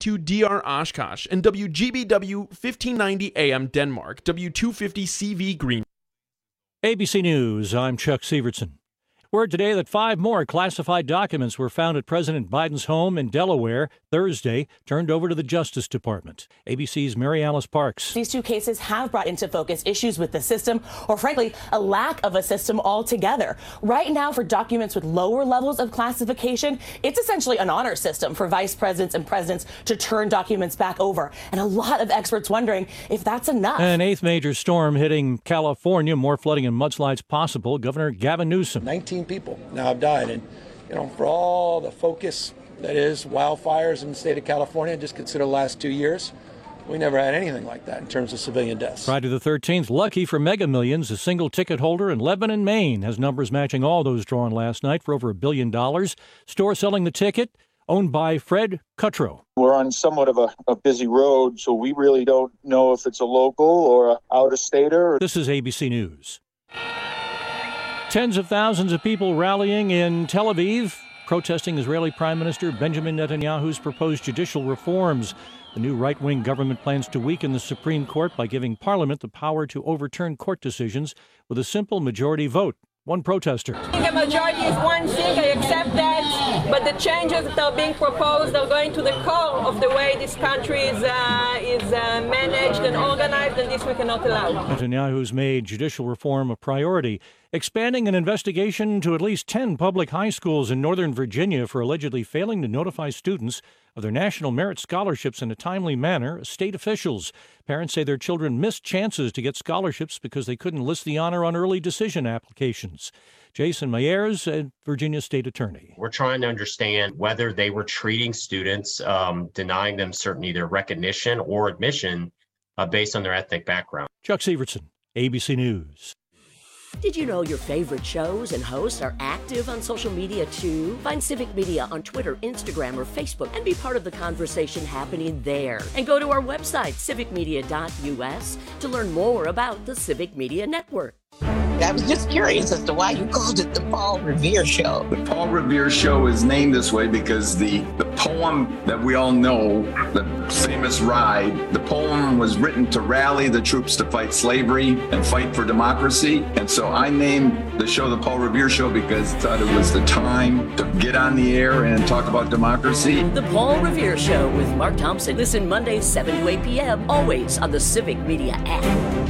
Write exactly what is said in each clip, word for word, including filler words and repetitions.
two D R Oshkosh, and W G B W fifteen ninety A M Denmark, W two fifty C V Green. A B C News, I'm Chuck Severson. Word today that five more classified documents were found at President Biden's home in Delaware Thursday, turned over to the Justice Department. A B C's Mary Alice Parks. These two cases have brought into focus issues with the system, or frankly, a lack of a system altogether. Right now, for documents with lower levels of classification, it's essentially an honor system for vice presidents and presidents to turn documents back over. And a lot of experts wondering if that's enough. An eighth major storm hitting California, more flooding and mudslides possible. Governor Gavin Newsom. nineteen people now have died. And, you know, for all the focus that is wildfires in the state of California, just consider the last two years, we never had anything like that in terms of civilian deaths. Friday the thirteenth, lucky for Mega Millions, a single ticket holder in Lebanon, Maine, has numbers matching all those drawn last night for over a billion dollars. Store selling the ticket, owned by Fred Cutro. We're on somewhat of a, a busy road, so we really don't know if it's a local or a out-of-stater. This is A B C News. Tens of thousands of people rallying in Tel Aviv, protesting Israeli Prime Minister Benjamin Netanyahu's proposed judicial reforms. The new right-wing government plans to weaken the Supreme Court by giving Parliament the power to overturn court decisions with a simple majority vote. One protester. I think a majority is one thing, I accept that, but the changes that are being proposed are going to the core of the way this country is, uh, is uh, managed and organized, and this we cannot allow. Netanyahu's made judicial reform a priority, expanding an investigation to at least ten public high schools in Northern Virginia for allegedly failing to notify students of their national merit scholarships in a timely manner. State officials. Parents say their children missed chances to get scholarships because they couldn't list the honor on early decision applications. Jason Myers, a Virginia State Attorney. We're trying to understand whether they were treating students, um, denying them certain either recognition or admission uh, based on their ethnic background. Chuck Severson, A B C News. Did you know your favorite shows and hosts are active on social media too? Find Civic Media on Twitter, Instagram, or Facebook and be part of the conversation happening there. And go to our website, civic media dot u s, to learn more about the Civic Media Network. I was just curious as to why you called it the Paul Revere Show. The Paul Revere Show is named this way because the, the poem that we all know, the famous Ride, the poem was written to rally the troops to fight slavery and fight for democracy. And so I named the show the Paul Revere Show because I thought it was the time to get on the air and talk about democracy. The Paul Revere Show with Mark Thompson. Listen Mondays, seven to eight p.m., always on the Civic Media app.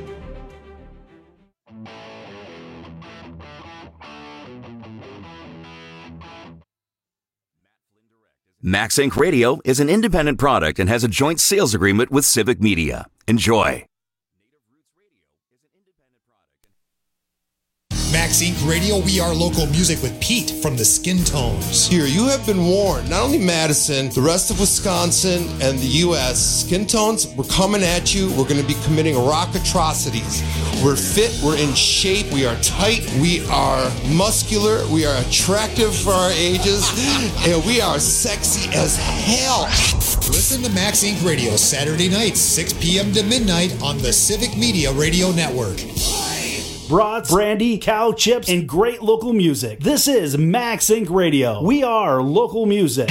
Max Inc Radio is an independent product and has a joint sales agreement with Civic Media. Enjoy. Max Inc Radio, we are local music with Pete from the Skin Tones. Here, you have been warned. Not only Madison, the rest of Wisconsin and the U S Skin Tones, we're coming at you. We're going to be committing rock atrocities. We're fit. We're in shape. We are tight. We are muscular. We are attractive for our ages. And we are sexy as hell. Listen to Max Inc Radio Saturday nights, six p.m. to midnight on the Civic Media Radio Network. Brats, brandy, cow chips, and great local music. This is Max Inc Radio. We are local music.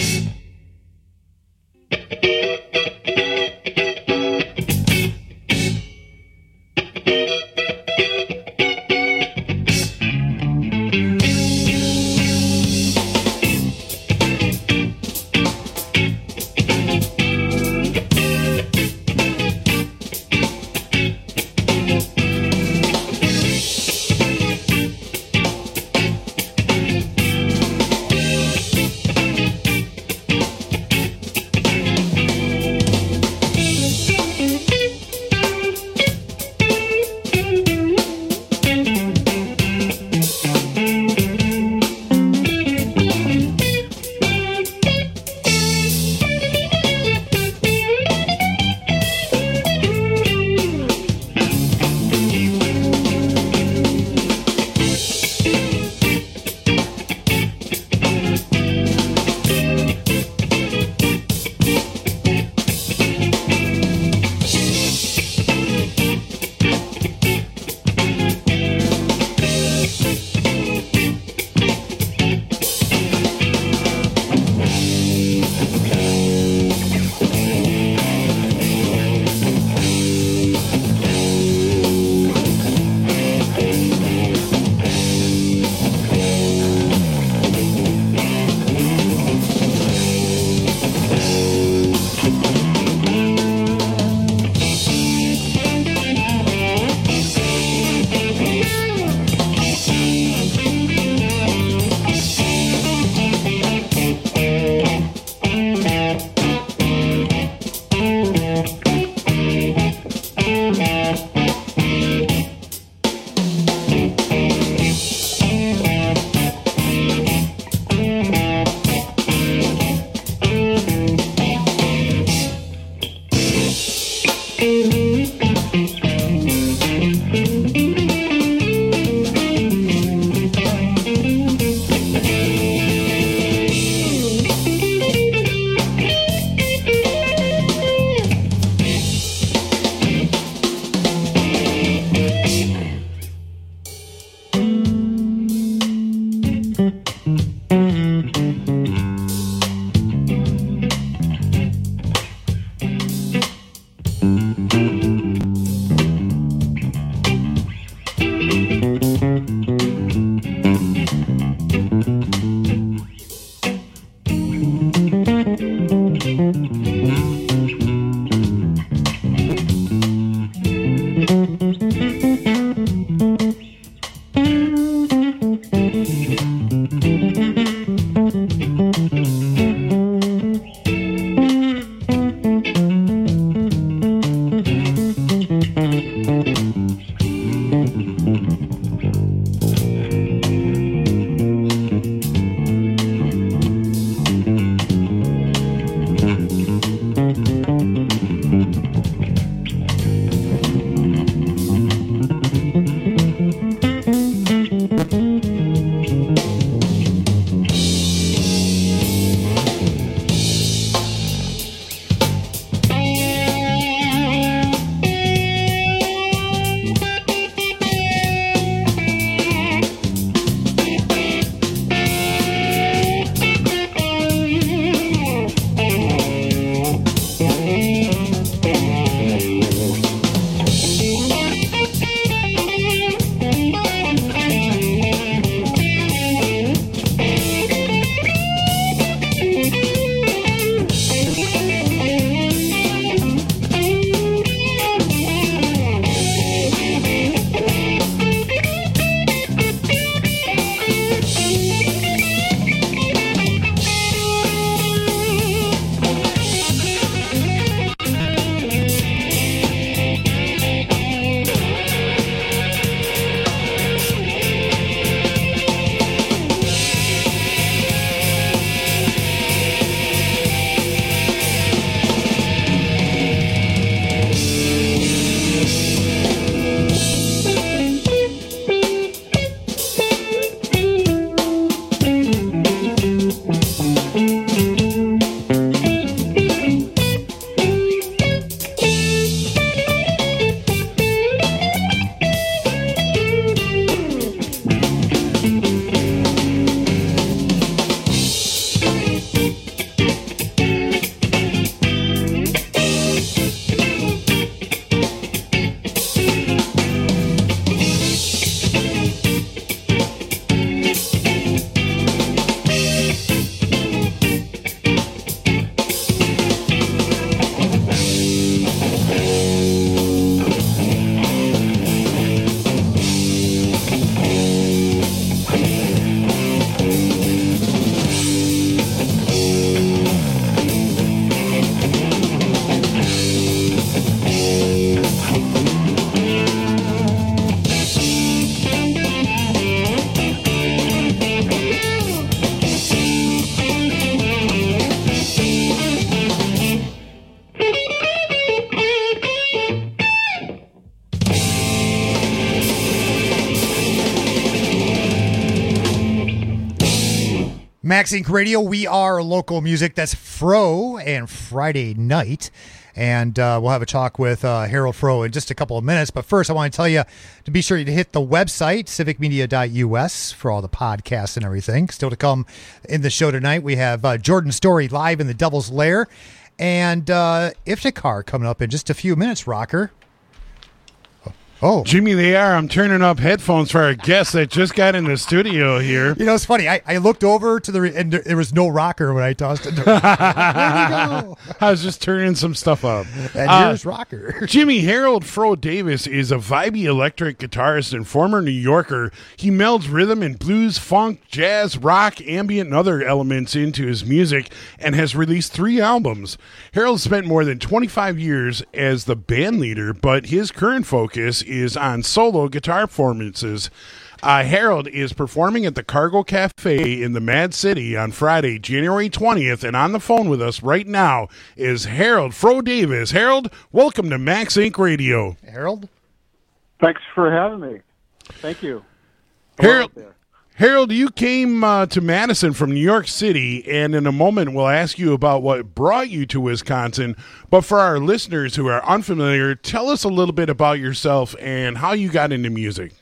Max Inc Radio, we are local music. That's Fro and Friday Night. And uh, we'll have a talk with uh, Harold Fro in just a couple of minutes. But first, I want to tell you to be sure to hit the website, civic media dot U S, for all the podcasts and everything. Still to come in the show tonight, we have uh, Jordan Story live in the Devil's Lair. And uh, Iftikhar coming up in just a few minutes, Rocker. Oh, Jimmy, they are. I'm turning up headphones for our guests that just got in the studio here. You know, it's funny. I, I looked over to the re- and there was no rocker when I tossed it. Where'd he go? I was just turning some stuff up. And Uh, here's rocker. Jimmy Harold Fro Davis is a vibey electric guitarist and former New Yorker. He melds rhythm and blues, funk, jazz, rock, ambient, and other elements into his music and has released three albums. Harold spent more than twenty-five years as the band leader, but his current focus is on solo guitar performances. Uh, Harold is performing at the Cargo Cafe in the Mad City on Friday, January twentieth, and on the phone with us right now is Harold Fro Davis. Harold, welcome to Max Inc Radio. Harold? Thanks for having me. Thank you. Harold, Harold, you came uh, to Madison from New York City, and in a moment we'll ask you about what brought you to Wisconsin. But for our listeners who are unfamiliar, tell us a little bit about yourself and how you got into music.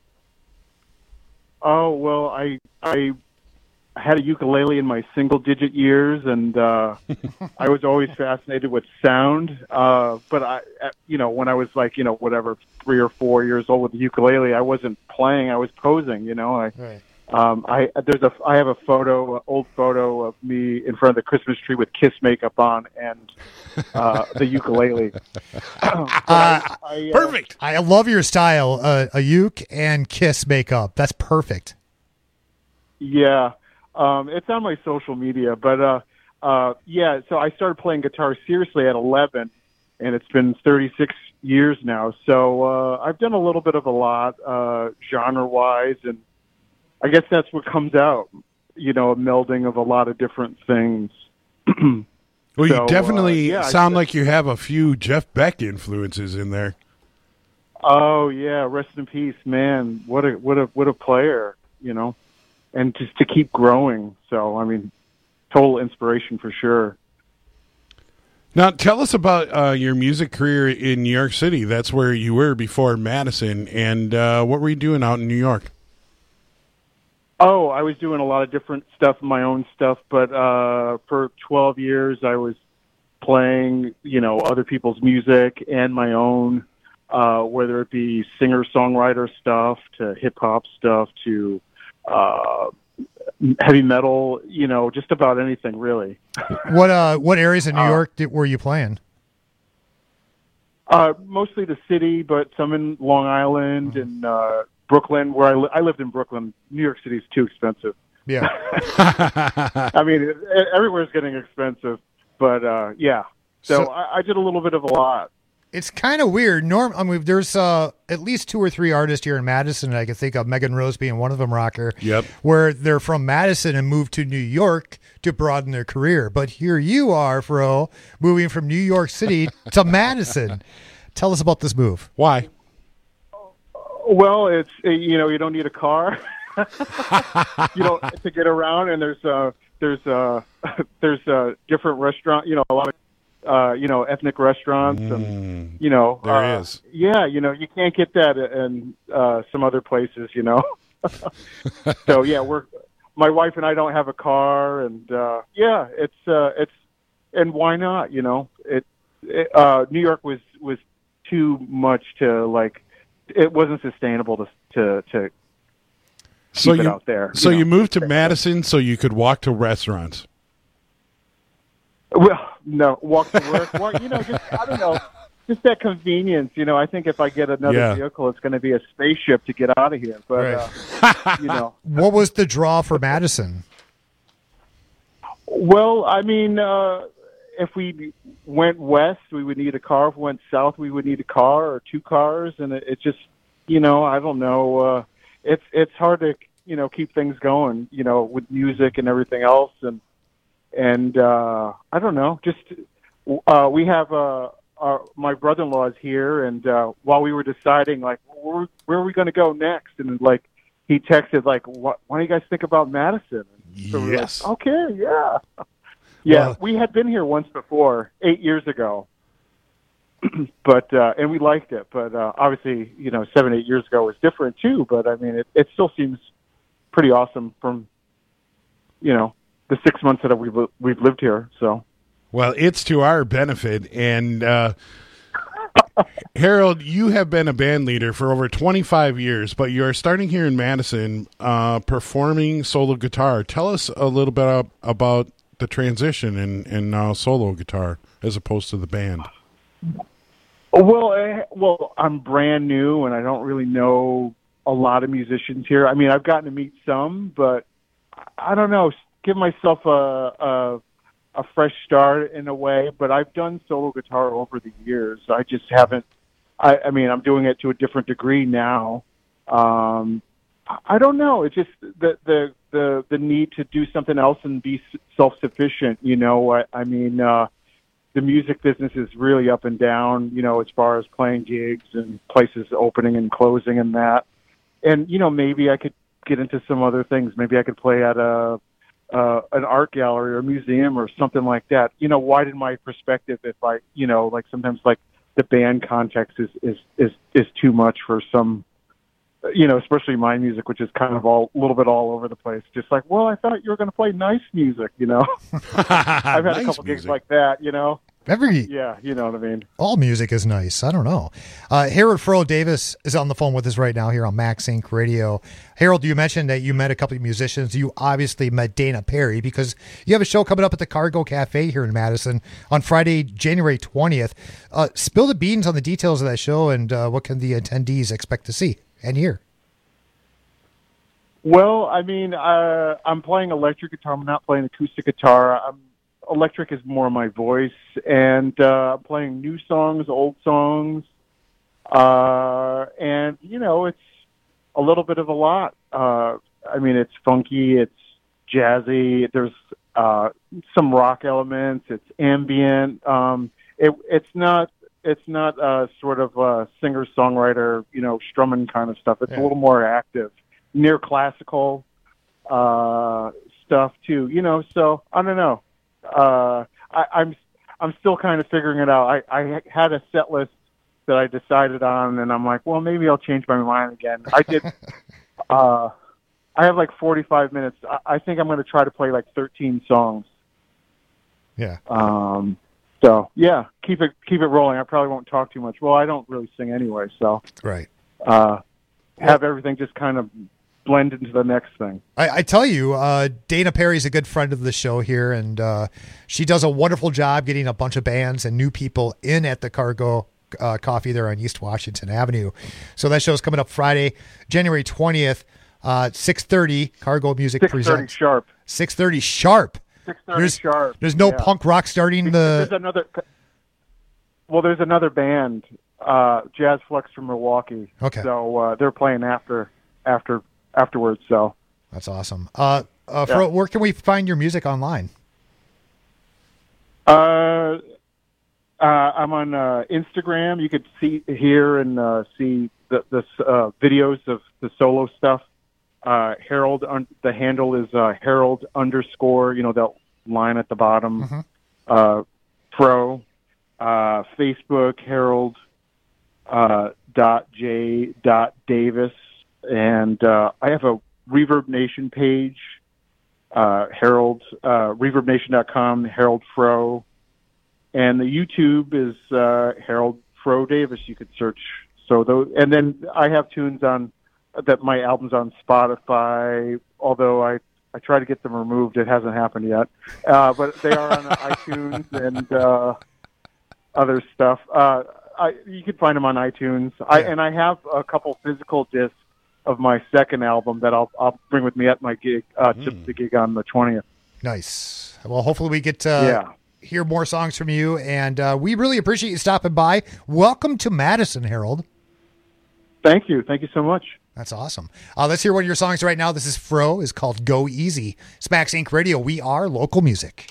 Oh, well, I I had a ukulele in my single-digit years, and uh, I was always fascinated with sound. Uh, but, I, you know, when I was like, you know, whatever, three or four years old with the ukulele, I wasn't playing. I was posing, you know. I, right. um, I there's a I have a photo, an old photo of me in front of the Christmas tree with Kiss makeup on and uh, the ukulele. Uh, I, I, uh, perfect. I love your style, uh, a uke and Kiss makeup. That's perfect. Yeah, um, it's on my social media, but uh, uh, yeah. So I started playing guitar seriously at eleven, and it's been thirty-six years now. So uh, I've done a little bit of a lot, uh, genre-wise, and I guess that's what comes out. You know, a melding of a lot of different things. Well, So, you definitely uh, yeah, I sound guess- like you have a few Jeff Beck influences in there. Oh yeah, rest in peace, man. What a what a what a player, you know, and just to keep growing. So I mean, total inspiration for sure. Now, tell us about uh, your music career in New York City. That's where you were before Madison, and uh, what were you doing out in New York? Oh, I was doing a lot of different stuff, my own stuff, but uh, for twelve years I was playing, you know, other people's music and my own, uh, whether it be singer-songwriter stuff to hip-hop stuff to uh, heavy metal, you know, just about anything, really. What uh, what areas in New Uh, York did, were you playing? Uh, mostly the city, but some in Long Island and uh, Brooklyn, where I, li- I lived in Brooklyn. New York City is too expensive. Yeah. I mean, it, it, everywhere's getting expensive, but uh, yeah. So, So- I, I did a little bit of a lot. It's kind of weird. Norm, I mean, there's uh, at least two or three artists here in Madison. I can think of Megan Rose being one of them, Rocker. Yep. Where they're from Madison and moved to New York to broaden their career. But here you are, Fro, moving from New York City to Madison. Tell us about this move. Why? Well, it's uh, you know, you don't need a car, you know, to get around, and there's uh, there's uh, there's uh, different restaurant, you know, a lot of uh, you know, ethnic restaurants, and you know, There uh, is. yeah, you know, you can't get that in uh, some other places, you know. So yeah, we're my wife and I don't have a car, and uh, yeah, it's uh, it's and why not? You know, it, it uh, New York was was too much to like. It wasn't sustainable to to to So keep it you out there. So you you know. moved to Madison so you could walk to restaurants. Well, no, walk to work. Walk, you know, just I don't know, just that convenience. You know, I think if I get another Yeah. vehicle, it's going to be a spaceship to get out of here. But uh, you know, What was the draw for Madison? well, I mean, uh, if we went west, we would need a car. If we went south, we would need a car or two cars, and it, it just, you know, I don't know. Uh, it's it's hard to you know keep things going, you know, with music and everything else, and and uh, I don't know. Just uh, we have uh, our, my brother-in-law is here, and uh, while we were deciding like where, where are we going to go next, and like he texted like, "What? Why do you guys think about Madison?" And so we were Yes. like, okay, yeah, yeah. Well- we had been here once before, eight years ago, but uh, and we liked it. But uh, obviously, you know, seven, eight years ago was different too. But I mean, it, it still seems pretty awesome from, you know, the six months that we've we've lived here. So, Well, it's to our benefit. And uh, Harold, you have been a band leader for over twenty-five years, but you are starting here in Madison, uh, performing solo guitar. Tell us a little bit ab- about the transition in, in uh, solo guitar as opposed to the band. well, I, well, I'm brand new, and I don't really know a lot of musicians here. I mean, I've gotten to meet some, but I don't know. Give myself a, a a fresh start in a way. But I've done solo guitar over the years. I just haven't. I, I mean, I'm doing it to a different degree now. Um, I, I don't know. It's just the the the the need to do something else and be self sufficient. You know, I, I mean. Uh, The music business is really up and down, you know, as far as playing gigs and places opening and closing and that. And, you know, maybe I could get into some other things. Maybe I could play at a uh, an art gallery or museum or something like that. You know, widen my perspective if I, you know, like sometimes like the band context is, is, is, is too much for some, you know, especially my music, which is kind of all a little bit all over the place. Just like, well, I thought you were going to play nice music, you know. I've had Nice a couple gigs music. like that, you know. Every Yeah, you know what I mean. all music is nice. I don't know. Uh, Harold Fro Davis is on the phone with us right now here on Max Inc Radio. Harold, you mentioned that you met a couple of musicians. You obviously met Dana Perry because you have a show coming up at the Cargo Cafe here in Madison on Friday, January twentieth. Uh, spill the beans on the details of that show and uh, what can the attendees expect to see and hear? Well, I mean, uh, I'm playing electric guitar. I'm not playing acoustic guitar. I'm, electric is more my voice, and uh, I'm playing new songs, old songs, uh, and you know, it's a little bit of a lot. Uh, I mean, it's funky, it's jazzy. There's uh, some rock elements. It's ambient. Um, it, it's not. It's not uh, sort of uh, singer songwriter, you know, strumming kind of stuff. It's Yeah. a little more active, near classical uh, stuff too. You know, so I don't know. Uh, I, I'm I'm still kind of figuring it out. I, I had a set list that I decided on, and I'm like, well, maybe I'll change my mind again. I did. uh, I have like forty-five minutes. I, I think I'm going to try to play like thirteen songs. Yeah. Um. So yeah, keep it keep it rolling. I probably won't talk too much. Well, I don't really sing anyway, so Right. uh, have everything just kind of blend into the next thing. I, I tell you, uh, Dana Perry's a good friend of the show here, and uh, she does a wonderful job getting a bunch of bands and new people in at the Cargo uh, Coffee there on East Washington Avenue. So that show's coming up Friday, January twentieth, uh, six thirty. Cargo Music six thirty presents sharp. six thirty sharp. six thirty There's, sharp. there's no Yeah. punk rock starting There's the. another. Well, there's another band, uh, Jazz Flux from Milwaukee. Okay. So uh, they're playing after after afterwards. So That's awesome. Uh, uh, Yeah. for, where can we find your music online? uh, uh, I'm on uh, Instagram. You could see hear and uh, see the the uh, videos of the solo stuff. Uh, Harold, un- the handle is uh, Harold underscore. You know that line at the bottom. Mhm. Uh, Pro. Uh, Facebook Harold uh, dot J dot Davis, and uh, I have a Reverb Nation page. Uh, Harold uh, Reverb Nation dot com. Harold Fro, and the YouTube is uh, Harold Fro Davis. You could search. So those, and then I have tunes on that. My album's on Spotify, although I. I try to get them removed. It hasn't happened yet, uh, but they are on iTunes and uh, other stuff. Uh, I, you can find them on iTunes. I, and I have a couple physical discs of my second album that I'll I'll bring with me at my gig, uh, to the gig on the twentieth. Nice. Well, hopefully we get to Yeah. hear more songs from you, and uh, we really appreciate you stopping by. Welcome to Madison, Harold. Thank you. Thank you so much. That's awesome. Uh, let's hear one of your songs right now. This is Fro. It's called Go Easy. Smacks Inc Radio. We are local music.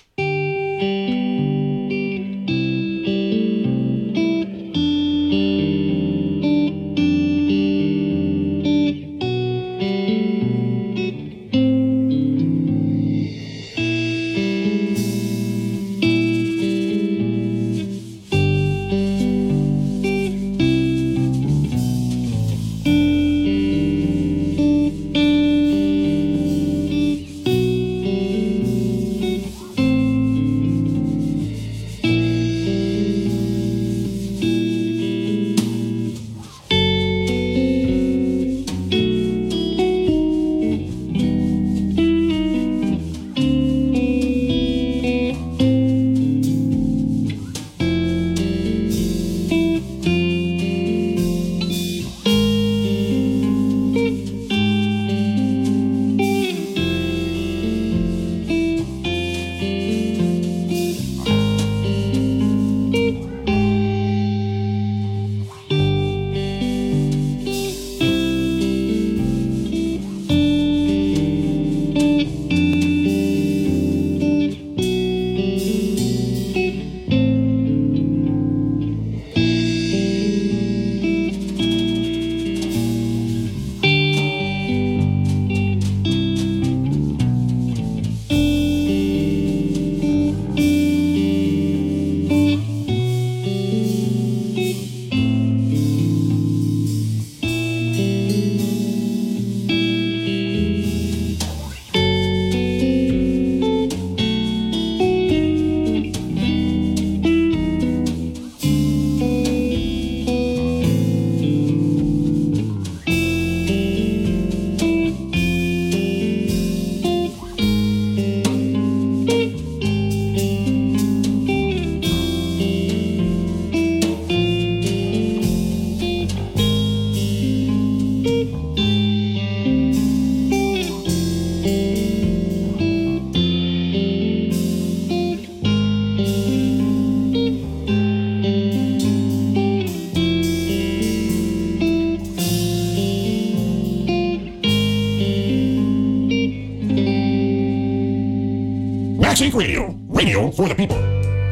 Max Inc Radio, radio for the people.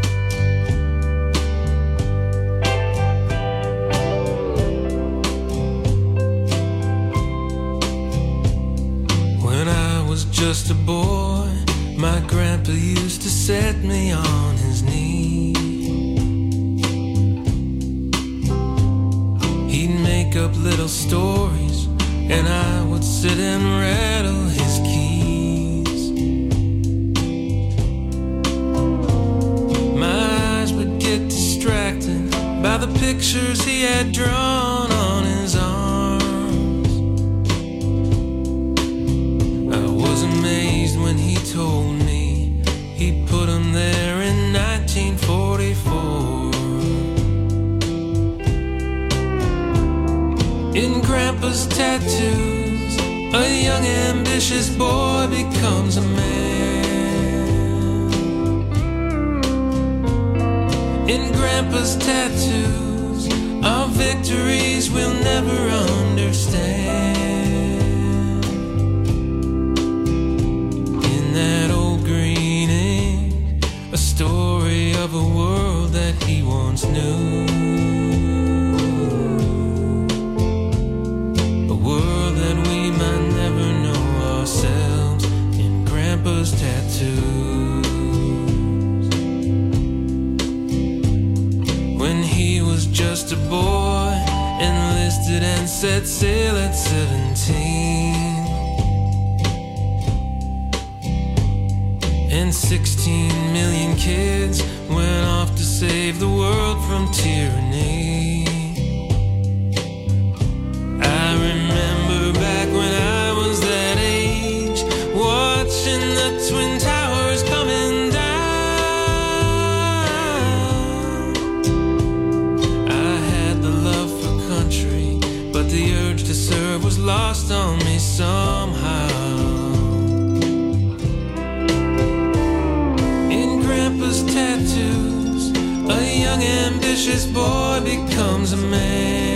When I was just a boy, my grandpa used to set me on his knee. He'd make up little stories, and I would sit and rattle his keys. My eyes would get distracted by the pictures he had drawn on his arms. I was amazed when he told me he put them there in nineteen forty-four. In Grandpa's tattoos, a young ambitious boy becomes a man. In Grandpa's tattoos, our victories we'll never understand. In that old green ink, a story of a world that he once knew. A world that we might never know ourselves in Grandpa's tattoos. When he was just a boy, enlisted and set sail at seventeen. And sixteen million kids went off to save the world from tyranny. I remember back when I was that age, watching the Twin Towers coming down. I had the love for country, but the urge to serve was lost on me somehow. In Grandpa's tattoos, a young ambitious boy becomes a man.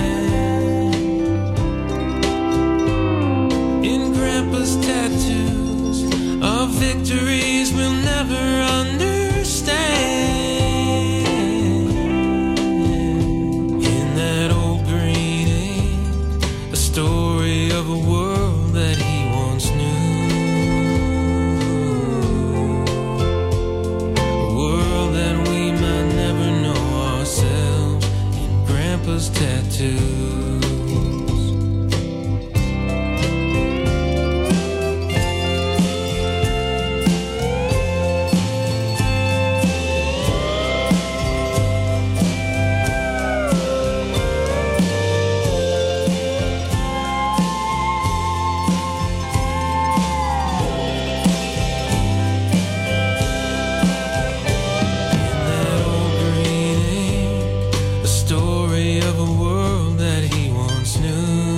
In Grandpa's tattoos, our victories we'll never understand. In that old green ink, a story of a world that he once knew. A world that we might never know ourselves in Grandpa's tattoos. A story of a world that he once knew.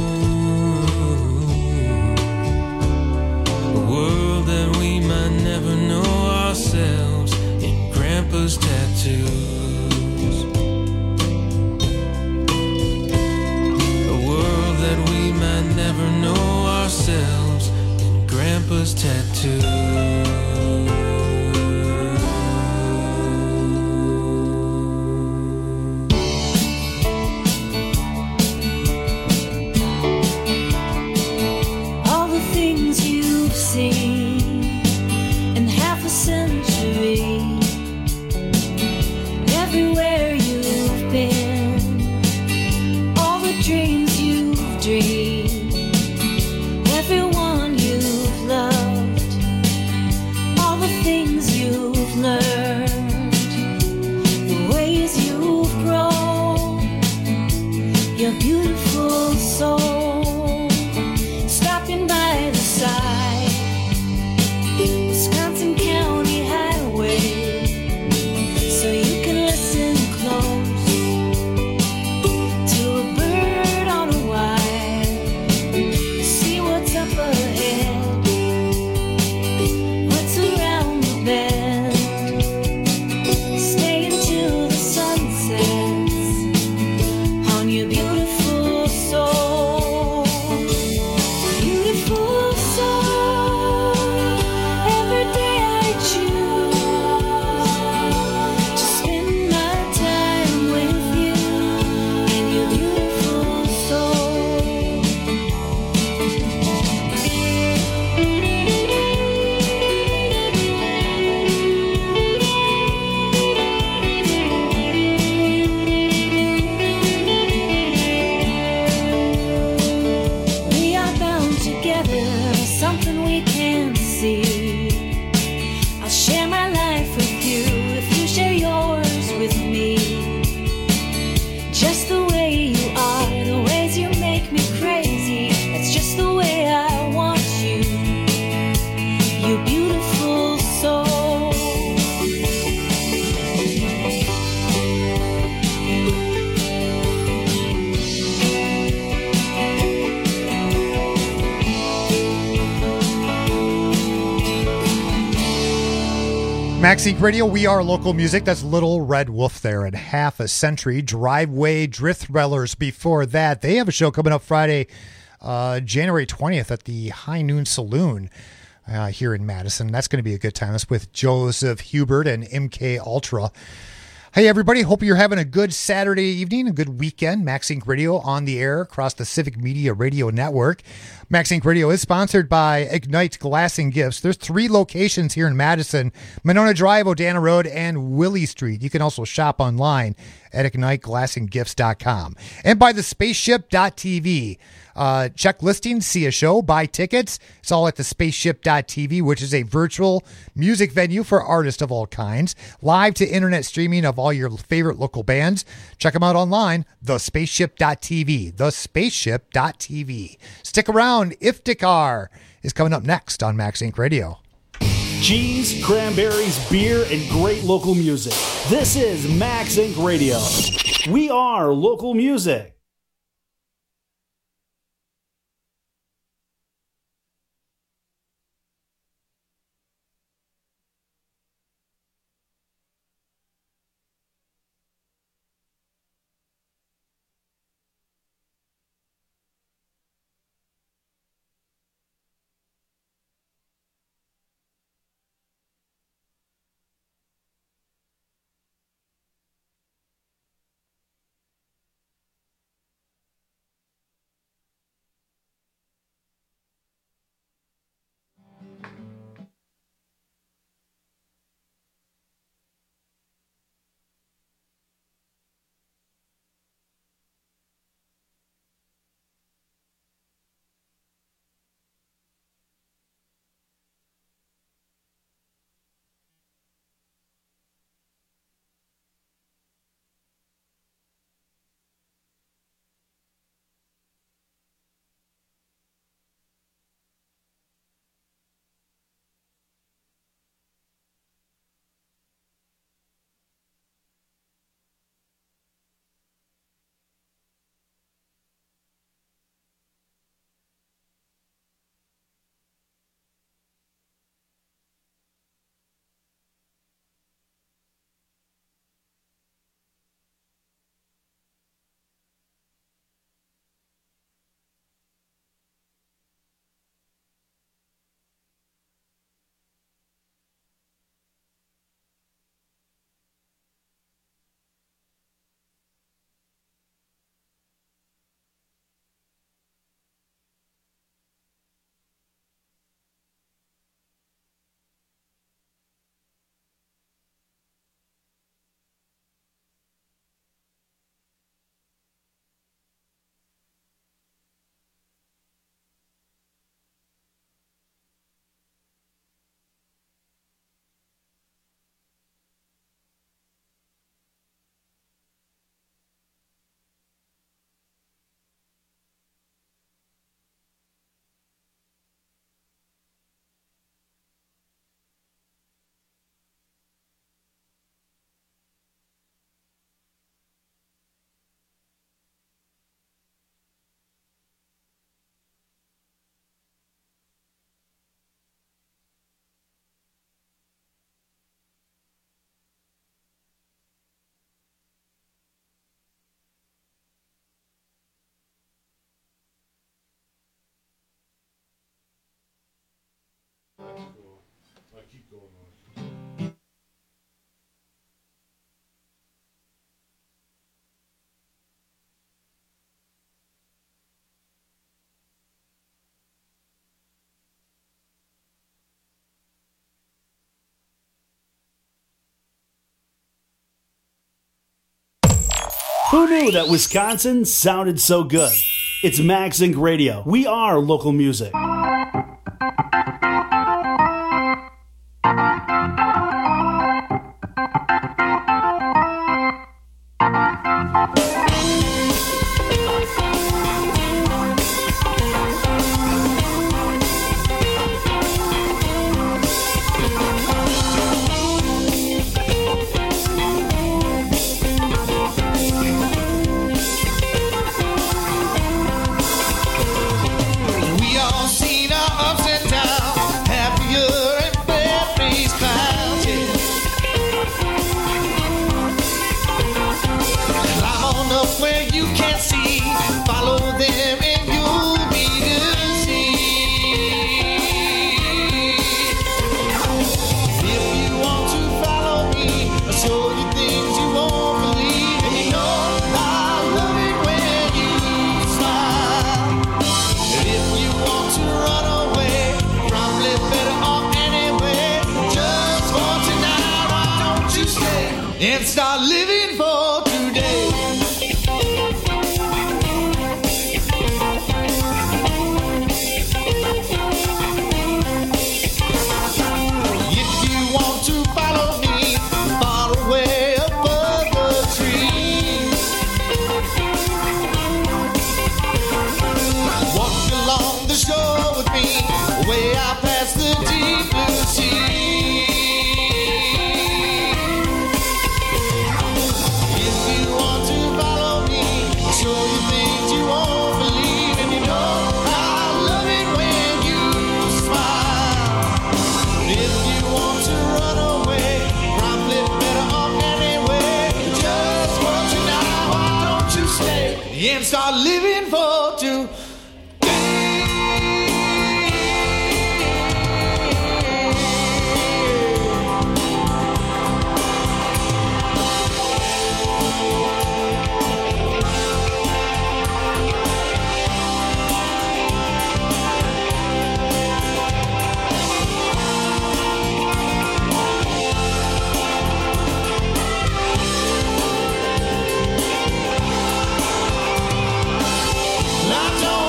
A world that we might never know ourselves in Grandpa's tattoos. A world that we might never know ourselves in Grandpa's tattoos. All the things you've seen in half a century, everywhere you've been, all the dreams you've dreamed, everyone you've loved, all the things you've learned, the ways you've grown, your beautiful soul, stopping by the side, Wisconsin County Highway, so you can listen close to a bird on a wire, see what's up ahead, what's around the bend, stay until the sun sets on your beautiful soul. Max Inc Radio, we are local music. That's Little Red Wolf there at Half a Century. Driveway Drithrellers before that. They have a show coming up Friday, uh, January twentieth at the High Noon Saloon uh, here in Madison. That's going to be a good time. That's with Joseph Hubert and M K Ultra. Hey, everybody. Hope you're having a good Saturday evening, a good weekend. Max Inc Radio on the air across the Civic Media Radio Network. Max Inc Radio is sponsored by Ignite Glass and Gifts. There's three locations here in Madison: Monona Drive, Odana Road, and Willie Street. You can also shop online at ignite glass and gifts dot com. And by the spaceship dot t v. Uh, check listings, see a show, buy tickets. It's all at the spaceship dot t v, which is a virtual music venue for artists of all kinds. Live to internet streaming of all your favorite local bands. Check them out online, the spaceship dot t v, the spaceship dot t v. Stick around. Iftikhar is coming up next on Max Inc Radio. Cheese, cranberries, beer, and great local music. This is Max Inc Radio. We are local music. Who knew that Wisconsin sounded so good? It's Max Inc Radio. We are local music. We all see you can't see. Follow them and you'll be deceived. If you want to follow me, I'll show you things you won't believe. And you know I love it when you smile. And if you want to run away, probably better off anyway. Just for tonight, why don't you stay and start living for today? If you want to follow me, far away above the trees, walk along the shore with me, way out past the deep blue sea. If you want to follow me, I'll show you things you won't believe. And you know I love it when you smile. If you want to run away, probably better off anyway. Just for tonight, why don't you stay and start living for two? I don't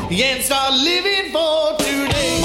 and start living for today.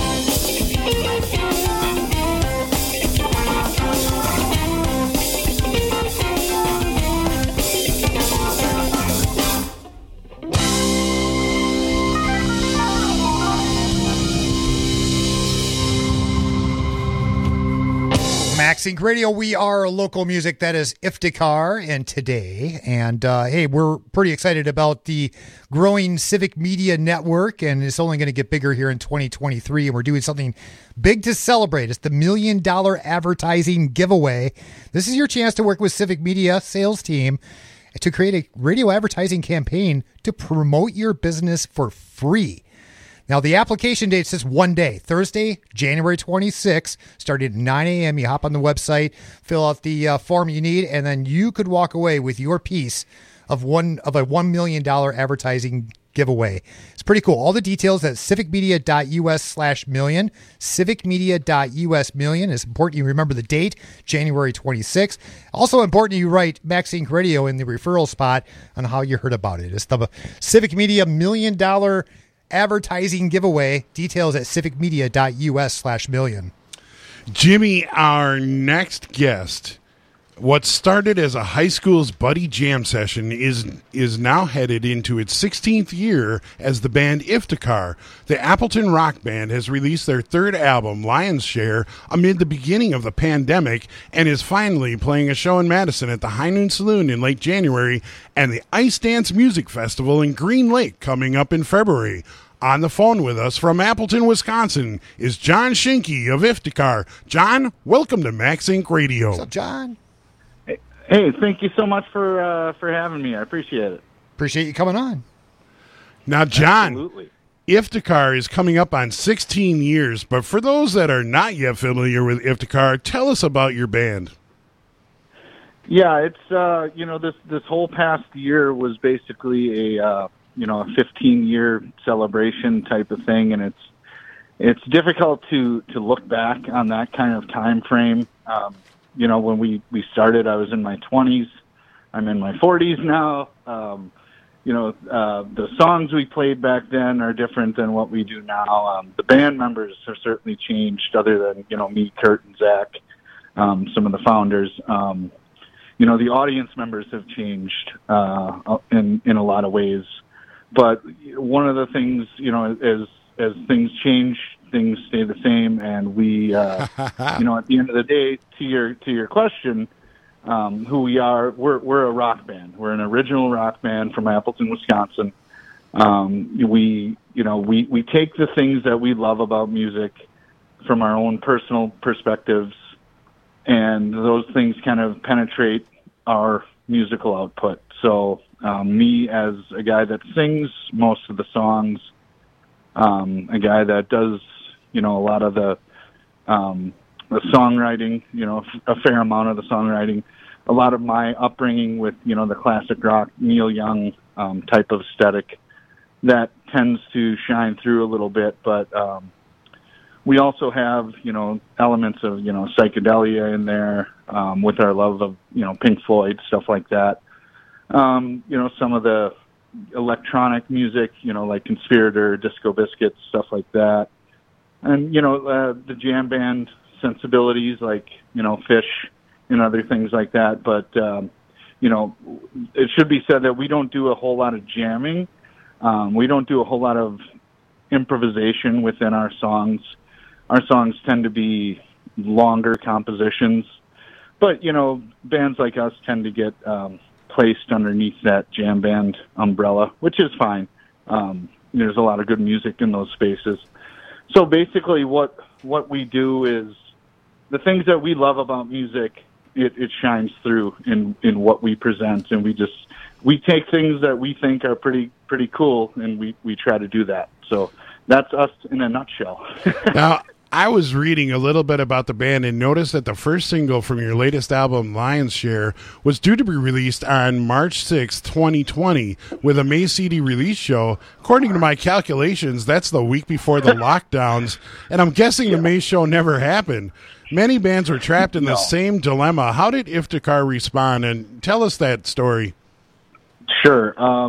Maxink Radio, we are local music. That is Iftikhar and Today. And uh, hey, we're pretty excited about the growing Civic Media Network, and it's only going to get bigger here in twenty twenty-three. And we're doing something big to celebrate. It's the Million Dollar Advertising Giveaway. This is your chance to work with Civic Media sales team to create a radio advertising campaign to promote your business for free. Now, the application date says one day, Thursday, January twenty-sixth, starting at nine a.m. You hop on the website, fill out the uh, form you need, and then you could walk away with your piece of one of a one million dollars advertising giveaway. It's pretty cool. All the details at civicmedia.us slash million. civicmedia.us million. It's important you remember the date, January twenty-sixth. Also important you write Maxink Radio in the referral spot on how you heard about it. It's the Civic Media Million Dollar Advertising Giveaway. Details at civicmedia.us slash million. Jimmy, our next guest, what started as a high school's buddy jam session is is now headed into its sixteenth year as the band Iftikhar. The Appleton rock band has released their third album, Lion's Share, amid the beginning of the pandemic, and is finally playing a show in Madison at the High Noon Saloon in late January and the Ice Dance Music Festival in Green Lake coming up in February. On the phone with us from Appleton, Wisconsin, is John Schinke of Iftikhar. John, welcome to Maxink Radio. What's up, John? Hey, thank you so much for uh, for having me. I appreciate it. Appreciate you coming on. Now, John, Absolutely. Iftikhar is coming up on sixteen years, but for those that are not yet familiar with Iftikhar, tell us about your band. Yeah, it's uh, you know this this whole past year was basically a uh, you know a fifteen year celebration type of thing, and it's it's difficult to to look back on that kind of time frame. Um, you know, when we we started, I was in my twenties. I'm in my forties now. Um, you know, uh, the songs we played back then are different than what we do now. Um, the band members have certainly changed, other than you know me, Kurt, and Zach, um, some of the founders. Um, You know, the audience members have changed uh, in in a lot of ways, but one of the things, you know, as as things change, things stay the same, and we, uh, you know, at the end of the day, to your to your question, um, who we are, we're we're a rock band. We're an original rock band from Appleton, Wisconsin. Um, we, you know, we we take the things that we love about music from our own personal perspectives, and those things kind of penetrate our musical output. So um, me as a guy that sings most of the songs, um, a guy that does, you know, a lot of the, um, the songwriting, you know, a fair amount of the songwriting, a lot of my upbringing with, you know, the classic rock, Neil Young um, type of aesthetic, that tends to shine through a little bit, but um, we also have, you know, elements of, you know, psychedelia in there, um, with our love of, you know, Pink Floyd, stuff like that. Um, you know, some of the electronic music, you know, like Conspirator, Disco Biscuits, stuff like that. And, you know, uh, the jam band sensibilities, like, you know, Fish and other things like that. But, um, you know, it should be said that we don't do a whole lot of jamming. Um, we don't do a whole lot of improvisation within our songs. Our songs tend to be longer compositions, but, you know, bands like us tend to get um, placed underneath that jam band umbrella, which is fine. Um, there's a lot of good music in those spaces. So basically what what we do is the things that we love about music, it, it shines through in, in what we present, and we just we take things that we think are pretty pretty cool, and we, we try to do that. So that's us in a nutshell. Now, I was reading a little bit about the band and noticed that the first single from your latest album, Lion's Share, was due to be released on March sixth, twenty twenty, with a May C D release show. According to my calculations, that's the week before the lockdowns, and I'm guessing the May show never happened. Many bands were trapped in the No. same dilemma. How did Iftikhar respond? And tell us that story. Sure. Um,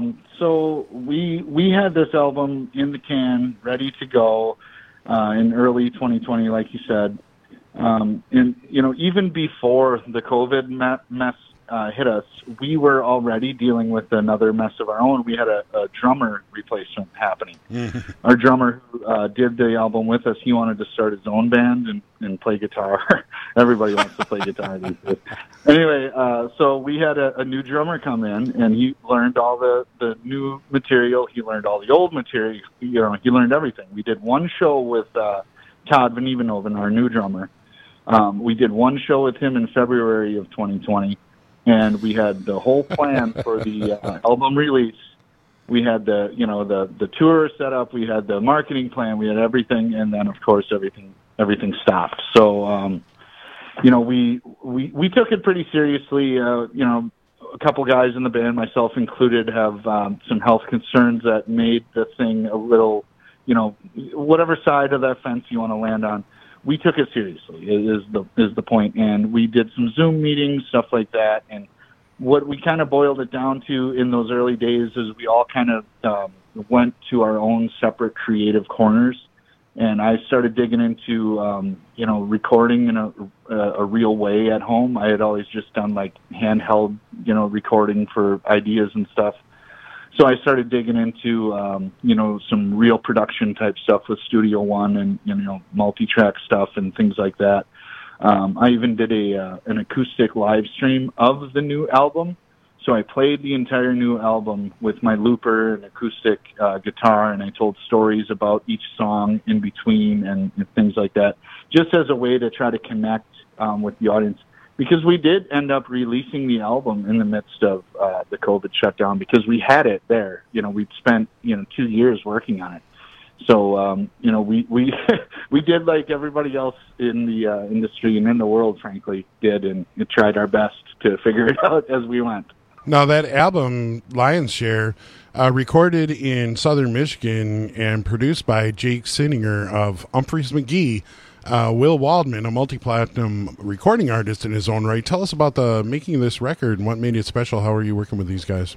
so we we had this album in the can, ready to go uh, in early twenty twenty, like you said. Um, and, you know, even before the COVID mess uh, hit us, we were already dealing with another mess of our own. We had a, a drummer replacement happening. Our drummer who uh, did the album with us, he wanted to start his own band and, and play guitar. Everybody wants to play guitar these days. Anyway, uh, so we had a, a new drummer come in, and he learned all the, the new material. He learned all the old material. You know, he learned everything. We did one show with uh, Todd Van Evenhoven, our new drummer. Um, we did one show with him in February of twenty twenty, and we had the whole plan for the uh, album release. We had the, you know, the, the tour set up. We had the marketing plan. We had everything, and then of course everything everything stopped. So, um, you know, we we we took it pretty seriously. Uh, you know, a couple guys in the band, myself included, have um, some health concerns that made the thing a little, you know, whatever side of that fence you want to land on. We took it seriously is the is the point, and we did some Zoom meetings, stuff like that. And what we kind of boiled it down to in those early days is we all kind of um, went to our own separate creative corners. And I started digging into um, you know recording in a, a a real way at home. I had always just done like handheld you know recording for ideas and stuff. So I started digging into, um, you know, some real production type stuff with Studio One and, you know, multi-track stuff and things like that. Um, I even did a uh, an acoustic live stream of the new album. So I played the entire new album with my looper and acoustic uh, guitar, and I told stories about each song in between and, and things like that, just as a way to try to connect um, with the audience. Because we did end up releasing the album in the midst of uh, the COVID shutdown because we had it there. You know, we'd spent, you know, two years working on it. So, um, you know, we we we did like everybody else in the uh, industry and in the world, frankly, did, and tried our best to figure it out as we went. Now, that album, Lion's Share, uh, recorded in southern Michigan and produced by Jake Sinninger of Umphrey's McGee. Uh, Will Waldman, a multi-platinum recording artist in his own right. Tell us about the making of this record and what made it special. How are you working with these guys?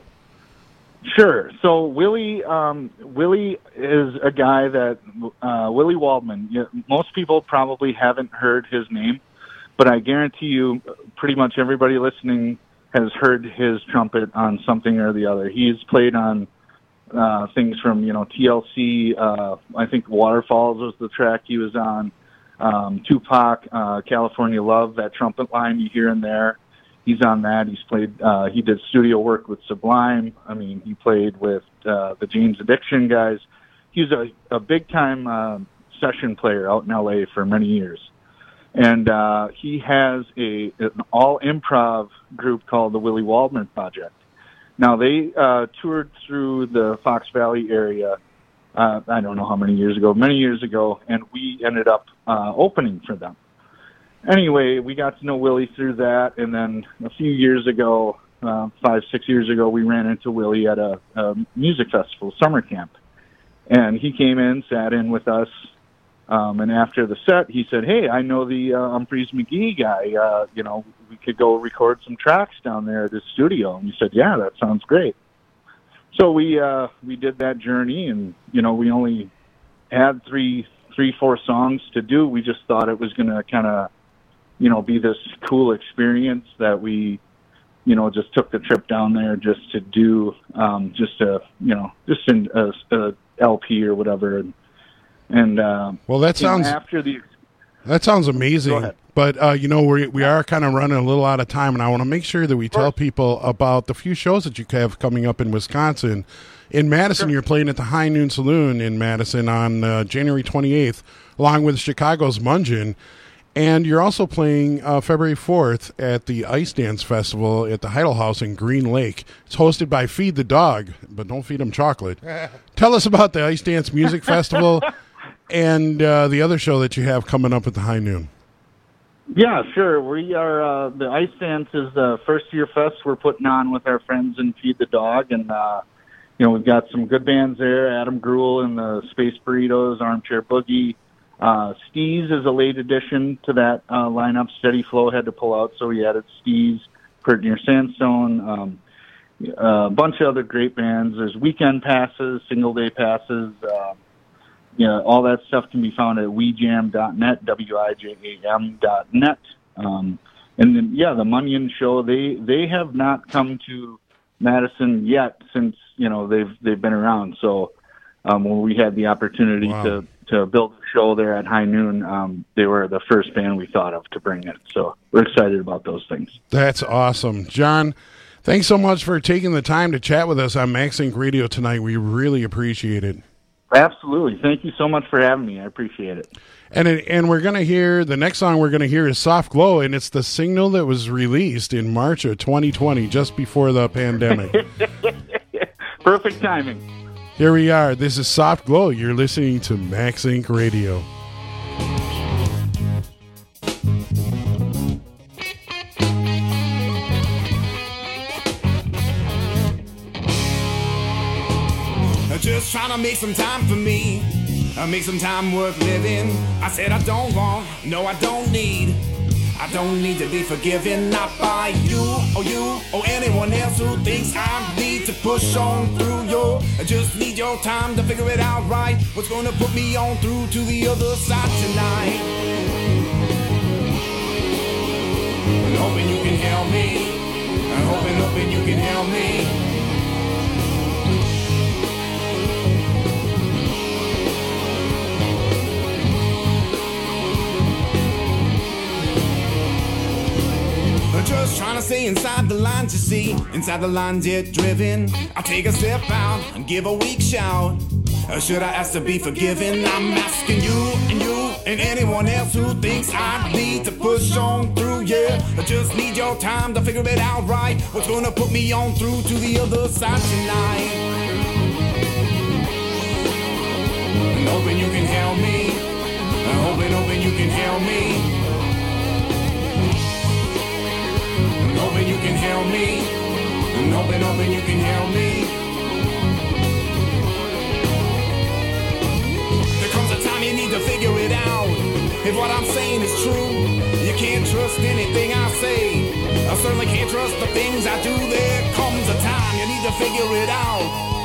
Sure. So Willie, um, Willie is a guy that uh, Willie Waldman. You know, most people probably haven't heard his name, but I guarantee you, pretty much everybody listening has heard his trumpet on something or the other. He's played on uh, things from you know T L C. Uh, I think Waterfalls was the track he was on. Um, Tupac, uh, California Love, that trumpet line you hear in there. He's on that. He's played, uh, he did studio work with Sublime. I mean, he played with, uh, the James Addiction guys. He's a, a big time, uh, session player out in L A for many years. And, uh, he has a, an all improv group called the Willie Waldman Project. Now they, uh, toured through the Fox Valley area. Uh, I don't know how many years ago, many years ago, and we ended up uh, opening for them. Anyway, we got to know Willie through that, and then a few years ago, uh, five, six years ago, we ran into Willie at a, a music festival, summer camp. And he came in, sat in with us, um, and after the set, he said, hey, I know the uh, Umphrey's McGee guy. Uh, you know, we could go record some tracks down there at his studio. And we said, yeah, that sounds great. So we uh, we did that journey, and you know we only had three, three, four songs to do. We just thought it was going to kind of, you know, be this cool experience that we, you know, just took the trip down there just to do, um, just a, you know, just in a, a L P or whatever. And, and uh, well, that sounds you know, after the that sounds amazing. But, uh, you know, we we are kind of running a little out of time, and I want to make sure that we tell people about the few shows that you have coming up in Wisconsin. In Madison, sure. You're playing at the High Noon Saloon in Madison on uh, January twenty-eighth, along with Chicago's Mungin. And you're also playing uh, February fourth at the Ice Dance Festival at the Heidel House in Green Lake. It's hosted by Feed the Dog, but don't feed him chocolate. Tell us about the Ice Dance Music Festival and uh, the other show that you have coming up at the High Noon. Yeah, sure. We are, uh, the Ice Dance is the first year fest we're putting on with our friends in Feed the Dog. And, uh, you know, we've got some good bands there. Adam Gruel and the Space Burritos, Armchair Boogie. Uh, Steez is a late addition to that, uh, lineup. Steady Flow had to pull out, so we added Steez, Pert Near Sandstone. Um, a bunch of other great bands. There's weekend passes, single day passes. Uh, yeah, all that stuff can be found at we jam dot net, W I J A M dot net. Um, and then, yeah, the Munyon Show, they, they have not come to Madison yet since, you know, they've, they've been around. So, um, when we had the opportunity Wow. to, to build a show there at High Noon, um, they were the first band we thought of to bring it. So we're excited about those things. That's awesome. John, thanks so much for taking the time to chat with us on Max Inc Radio tonight. We really appreciate it. Absolutely. Thank you so much for having me. I appreciate it. And it, and we're going to hear, the next song we're going to hear is Soft Glow, and it's the single that was released in March of twenty twenty, just before the pandemic. Perfect timing. Here we are. This is Soft Glow. You're listening to Max Inc Radio. Just trying to make some time for me, uh, make some time worth living. I said I don't want, no I don't need, I don't need to be forgiven, not by you or you or anyone else who thinks I need to push on through your, I just need your time to figure it out right, what's gonna put me on through to the other side tonight. I'm hoping you can help me, I'm hoping, hoping you can help me. Just trying to stay inside the lines, you see, inside the lines yet driven. I'll take a step out and give a weak shout. Or should I ask to be forgiven? I'm asking you and you and anyone else who thinks I need to push on through, yeah. I just need your time to figure it out right. What's gonna put me on through to the other side tonight? I'm hoping you can help me. I'm hoping, hoping you can help me. Hoping you can help me. I'm hoping, hoping you can help me. There comes a time you need to figure it out. If what I'm saying is true, you can't trust anything I say. I certainly can't trust the things I do. There comes a time you need to figure it out.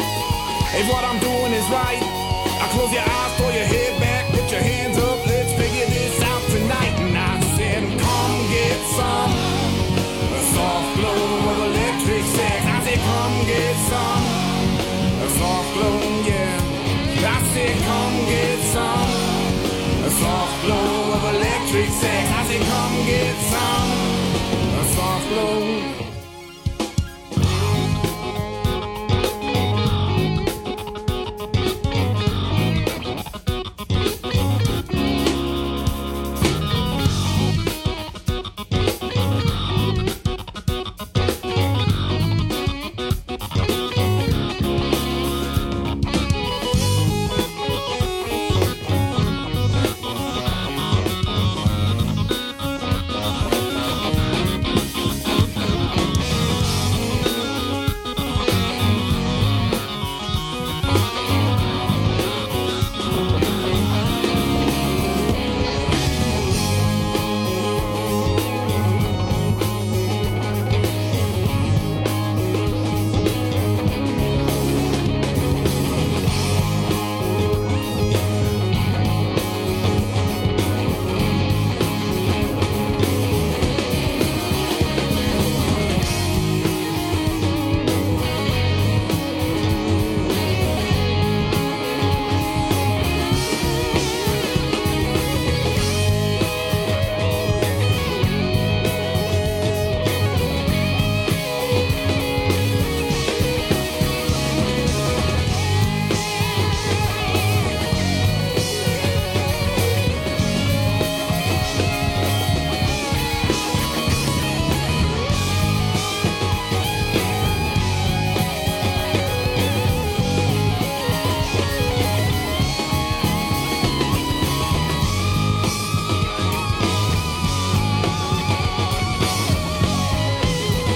If what I'm doing is right, I close your eyes, throw your head back, put your hands up, let's figure this out tonight. And I said, come get some soft glow of electric sex. I said, come get some a soft glow, yeah. I said, come get some a soft glow of electric sex. I said, come get some a soft glow.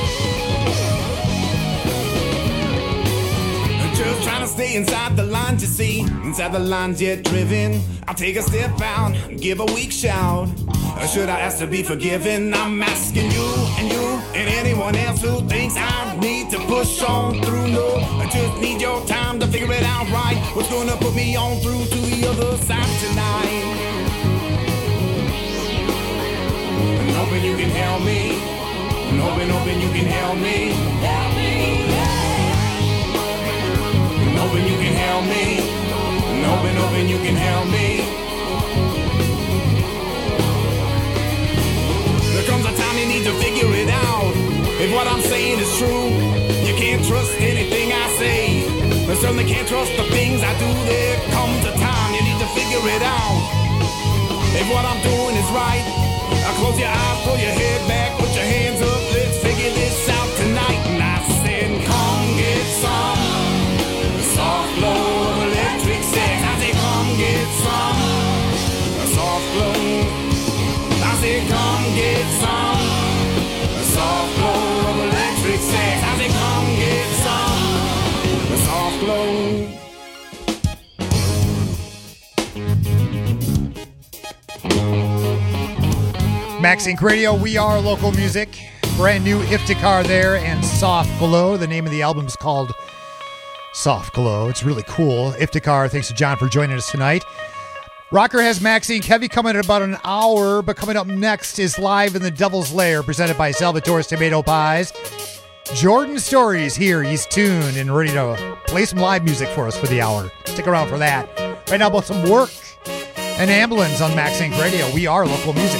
Inside the lines, you see inside the lines yet driven. I'll take a step out, give a weak shout. Or should I ask to be forgiven? I'm asking you and you and anyone else who thinks I need to push on through. No, I just need your time to figure it out right. What's gonna put me on through to the other side tonight? I'm hoping you can help me. I'm hoping, hoping you can help me. Help me, yeah. I'm hoping you can help me. I'm hoping, hoping you can help me. There comes a time you need to figure it out. If what I'm saying is true, you can't trust anything I say. I certainly can't trust the things I do. There comes a time you need to figure it out. If what I'm doing is right, now close your eyes, pull your head back, put your hands up, let's figure this out tonight. And I said, come get some soft glow of electric sex. I said, come get some soft glow. I said, come get some soft glow of electric sex. I said, come get some soft glow. Max Inc Radio, we are local music. Brand new Iftikhar there and Soft Glow. The name of the album is called Soft Glow. It's really cool. Iftikhar, thanks to John for joining us tonight. Rocker has Max Inc Heavy coming in about an hour, but coming up next is Live in the Devil's Lair, presented by Salvatore's Tomato Pies. Jordan Story's here. He's tuned and ready to play some live music for us for the hour. Stick around for that. Right now, about some work and ambulance on Max Inc Radio. We are local music.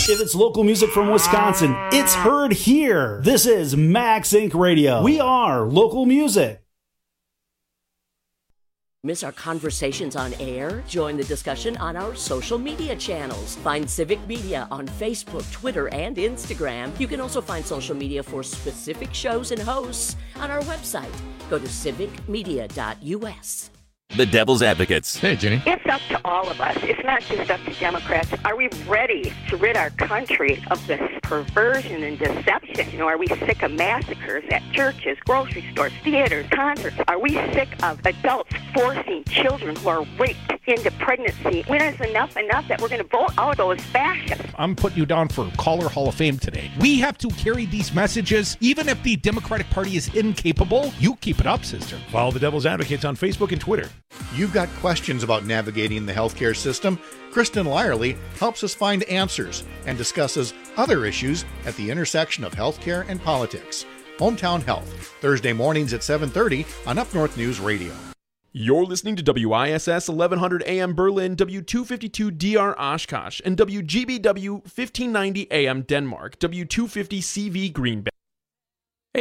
If it's local music from Wisconsin, it's heard here. This is Max Incorporated. Radio. We are local music. Miss our conversations on air? Join the discussion on our social media channels. Find Civic Media on Facebook, Twitter, and Instagram. You can also find social media for specific shows and hosts on our website. Go to civic media dot U S. The Devil's Advocates. Hey, Jenny. It's up to all of us. It's not just up to Democrats. Are we ready to rid our country of this perversion and deception? You know, are we sick of massacres at churches, grocery stores, theaters, concerts? Are we sick of adults forcing children who are raped into pregnancy? When is enough enough that we're going to vote out those fascists? I'm putting you down for Caller Hall of Fame today. We have to carry these messages, even if the Democratic Party is incapable. You keep it up, sister. Follow the Devil's Advocates on Facebook and Twitter. You've got questions about navigating the healthcare system? Kristen Lyerly helps us find answers and discusses other issues at the intersection of healthcare and politics. Hometown Health, Thursday mornings at seven thirty on Up North News Radio. You're listening to W I S S eleven hundred A M Berlin, W two fifty-two D R Oshkosh, and W G B W fifteen ninety A M Denmark, W two fifty C V Green Bay.